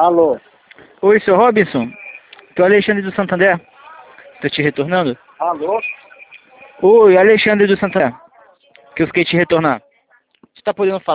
Alô? Oi, seu Robinson. Que é o Alexandre do Santander. Tô te retornando? Alô? Oi, Alexandre do Santander. Que eu fiquei te retornar. Você tá podendo falar?